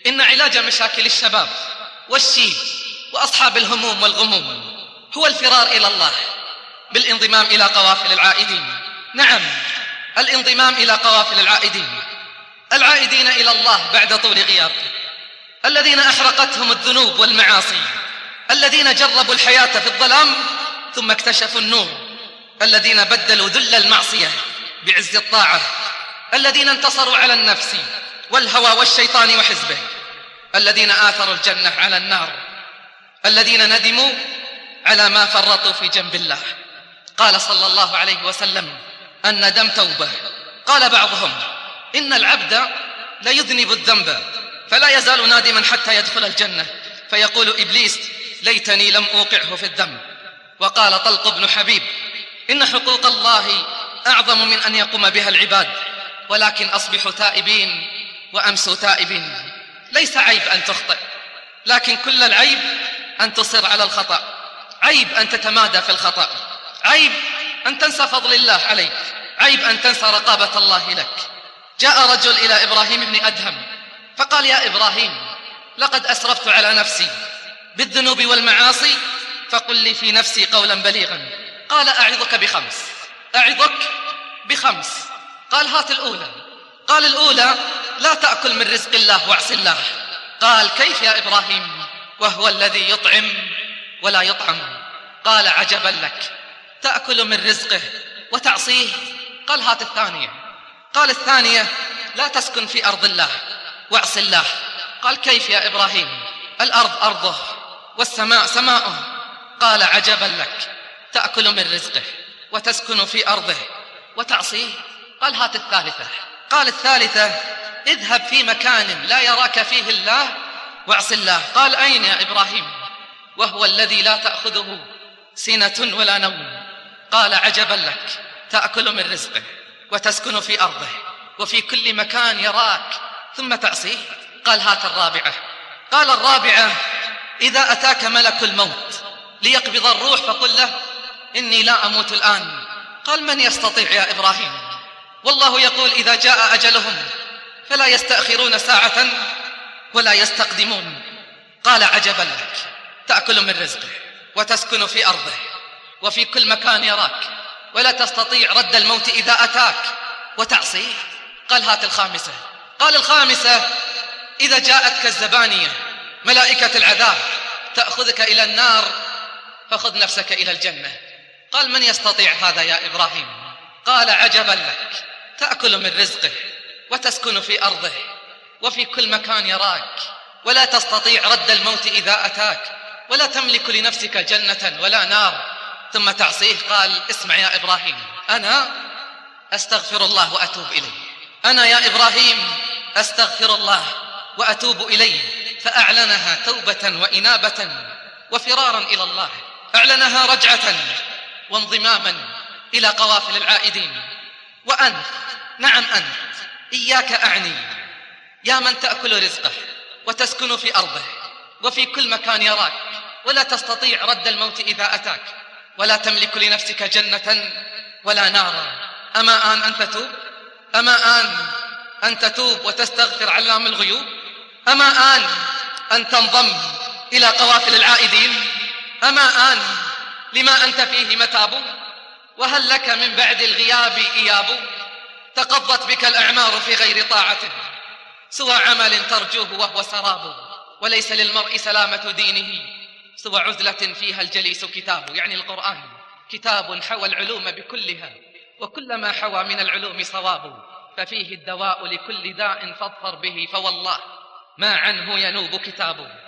إن علاج مشاكل الشباب والشيب وأصحاب الهموم والغموم هو الفرار إلى الله بالانضمام إلى قوافل العائدين. نعم، الانضمام إلى قوافل العائدين إلى الله بعد طول غياب، الذين أحرقتهم الذنوب والمعاصي، الذين جربوا الحياة في الظلام ثم اكتشفوا النور، الذين بدلوا ذل المعصية بعز الطاعة، الذين انتصروا على النفس والهوى والشيطان وحزبه، الذين آثروا الجنة على النار، الذين ندموا على ما فرطوا في جنب الله. قال صلى الله عليه وسلم: الندم توبة. قال بعضهم: إن العبد ليذنب الذنب فلا يزال نادما حتى يدخل الجنة، فيقول إبليس: ليتني لم أوقعه في الذنب. وقال طلق بن حبيب: إن حقوق الله أعظم من أن يقوم بها العباد، ولكن أصبحوا تائبين وأمسوا تائبين. ليس عيب أن تخطئ، لكن كل العيب أن تصر على الخطأ، عيب أن تتمادى في الخطأ، عيب أن تنسى فضل الله عليك، عيب أن تنسى رقابة الله لك. جاء رجل إلى إبراهيم بن أدهم فقال: يا إبراهيم، لقد أسرفت على نفسي بالذنوب والمعاصي، فقل لي في نفسي قولا بليغا. قال: أعظك بخمس. قال: هات الأولى. قال: الأولى: لا تأكل من رزق الله واعص الله. قال: كيف يا إبراهيم وهو الذي يطعم ولا يطعم؟ قال: عجبا لك، تأكل من رزقه وتعصيه. قال: هات الثانية. قال: الثانية: لا تسكن في أرض الله واعص الله. قال: كيف يا إبراهيم؟ الأرض أرضه والسماء سماؤه. قال: عجبا لك، تأكل من رزقه وتسكن في أرضه وتعصيه. قال: هات الثالثة. قال: الثالثة: اذهب في مكان لا يراك فيه الله واعص الله. قال: أين يا إبراهيم وهو الذي لا تأخذه سنة ولا نوم؟ قال: عجبا لك، تأكل من رزقه وتسكن في أرضه وفي كل مكان يراك ثم تعصيه. قال: هات الرابعة. قال: الرابعة: إذا أتاك ملك الموت ليقبض الروح فقل له: إني لا أموت الآن. قال: من يستطيع يا إبراهيم؟ والله يقول: إذا جاء أجلهم فلا يستأخرون ساعة ولا يستقدمون. قال: عجبا لك، تأكل من رزقه وتسكن في أرضه وفي كل مكان يراك ولا تستطيع رد الموت إذا أتاك وتعصيه. قال: هات الخامسة. قال: الخامسة: إذا جاءتك الزبانية ملائكة العذاب تأخذك إلى النار فخذ نفسك إلى الجنة. قال: من يستطيع هذا يا إبراهيم؟ قال: عجبا لك، تأكل من رزقه وتسكن في أرضه وفي كل مكان يراك ولا تستطيع رد الموت إذا أتاك ولا تملك لنفسك جنة ولا نار ثم تعصيه. قال: اسمع يا إبراهيم، أنا أستغفر الله وأتوب إليه. أنا يا إبراهيم أستغفر الله وأتوب إليه. فأعلنها توبة وإنابة وفرارا إلى الله، أعلنها رجعة وانضماما إلى قوافل العائدين. وأنت، نعم أنت، إياك أعني يا من تأكل رزقه وتسكن في أرضه وفي كل مكان يراك ولا تستطيع رد الموت إذا أتاك ولا تملك لنفسك جنة ولا نارا. أما آن أن تتوب؟ أما آن أن تتوب وتستغفر علام الغيوب؟ أما آن أن تنضم إلى قوافل العائدين؟ أما آن لما أنت فيه متاب؟ وهل لك من بعد الغياب إياب؟ تقضت بك الأعمار في غير طاعة سوى عمل ترجوه وهو سراب، وليس للمرء سلامة دينه سوى عزلة فيها الجليس كتاب. يعني القرآن كتاب حوى العلوم بكلها، وكل ما حوى من العلوم صواب، ففيه الدواء لكل داء فاظفر به، فوالله ما عنه ينوب كتاب.